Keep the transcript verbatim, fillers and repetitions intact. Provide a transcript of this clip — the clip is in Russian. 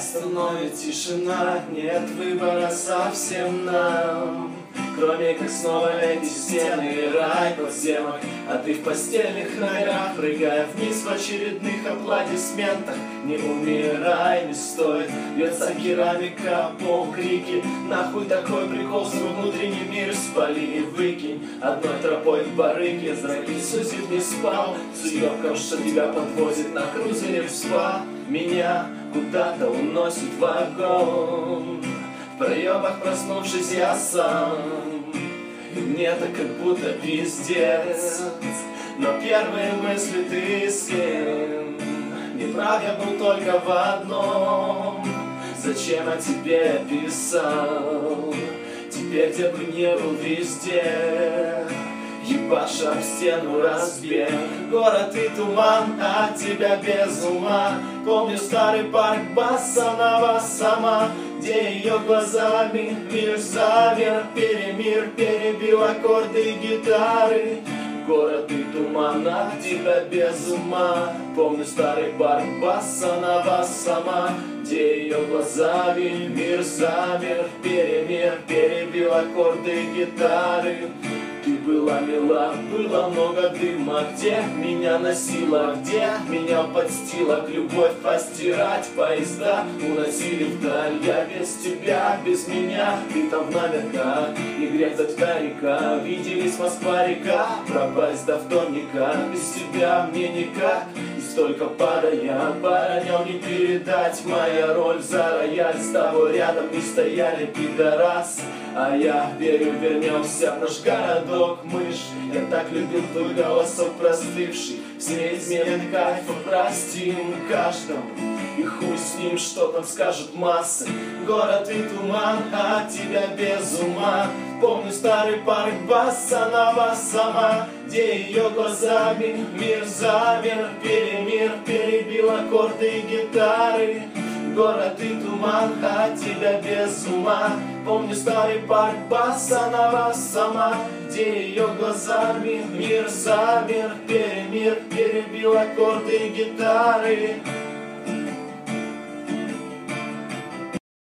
остановит тишина, нет выбора совсем нам, кроме как снова эти стены и рай подземок. А ты в постельных номерах, прыгая вниз в очередных аплодисментах. Не умирай, не стоит, льется керамика, пол, крики. Нахуй такой прикол, свой внутренний мир спали и выкинь. Одной тропой в барыге, зраки сузит, не спал. С уёбком, что тебя подвозит на крузере в спа. Меня куда-то уносит в огонь. В проебах проснувшись я сам, и мне так как будто пиздец. Но первые мысли ты с кем? Неправ я был только в одном: зачем о тебе писал? Теперь где бы не был, везде ебаша об стену разбег. Город и туман, от тебя без ума. Помню старый парк Басанова сама, где ее глазами мир замер. Перемир перебил аккорды и гитары. Город и туман, от тебя без ума. Помню старый парк Басанова сама, где ее глазами мир замер. Перемир перебил аккорды и гитары. Ты была мила, было много дыма. Где меня носила, где меня подстила любовь постирать. Поезда уносили вдаль. Я без тебя, без меня, ты там в номерках. И грязь старика, виделись Москва-река. Пропасть до вторника, без тебя мне никак. И столько пара я оборонял, не передать. Моя роль за рояль, с тобой рядом не стояли, пидорас. А я верю, вернемся в наш городок, мышь. Я так любил твой голосок простывший. Все измены кайфа простим каждому. И хуй с ним, что там скажут массы. Город и туман, от тебя без ума. Помню старый парк Басанова сама, где ее глазами мир замер. Перемир перебил аккорды и гитары. Город и туман, от тебя без ума. Помню старый парк Басанова сама, где ее глазами мир замер. Перемир перебил аккорды и гитары.